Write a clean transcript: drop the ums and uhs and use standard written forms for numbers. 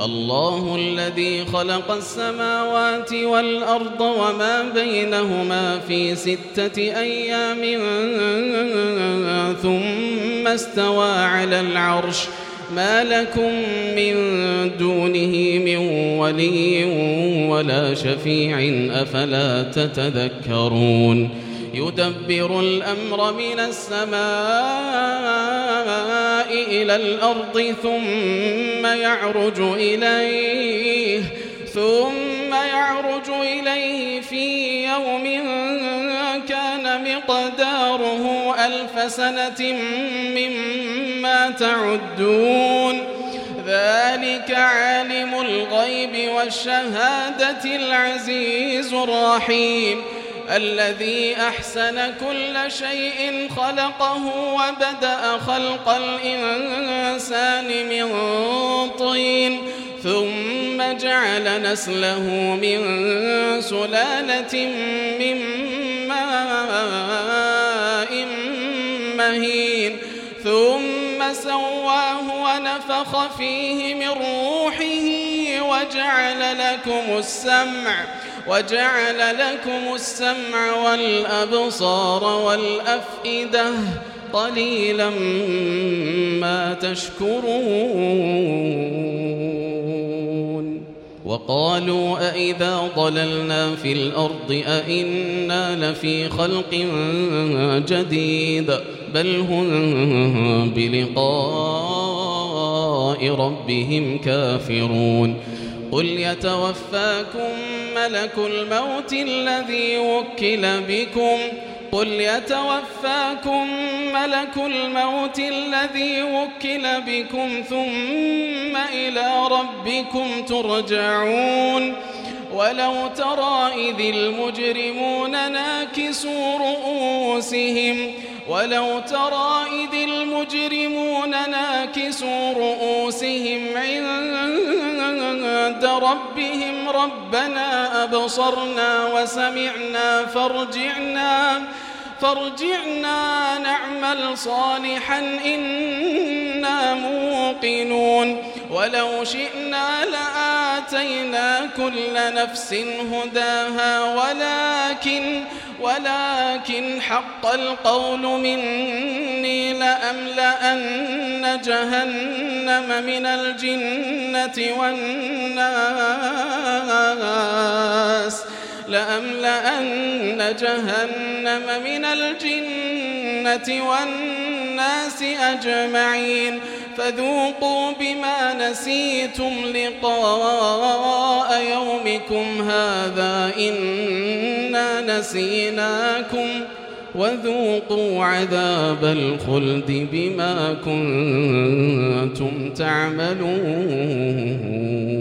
الله الذي خلق السماوات والأرض وما بينهما في 6 أيام ثم استوى على العرش ما لكم من دونه من ولي ولا شفيع أفلا تتذكرون يدبر الأمر من السماء إلى الأرض ثم يعرج إليه في يوم كان مقداره 1000 سنة مما تعدون ذلك عالم الغيب والشهادة العزيز الرحيم الذي أحسن كل شيء خلقه وبدأ خلق الإنسان من طين ثم جعل نسله من سلالة من ماء مهين ثم سواه ونفخ فيه من روحه وجعل لكم السمع والأبصار والأفئدة قليلا ما تشكرون وقالوا أئذا ضللنا في الأرض أئنا لفي خلق جديد بل هم بلقاء ربهم كافرون قل يتوفاكم ملك الموت الذي وكل بكم ثم إلى ربكم ترجعون ولو ترى إذ المجرمون ناكسوا رؤوسهم عند ربهم ربنا أبصرنا وسمعنا فارجعنا نعمل صالحا إنا موقنون ولو شئنا لآتينا كل نفس هداها ولكن حق القول مني لأملأن جهنم من الجنة والناس أجمعين فذوقوا بما نسيتم لقاء يومكم هذا إنا نسيناكم وذوقوا عذاب الخلد بما كنتم تعملون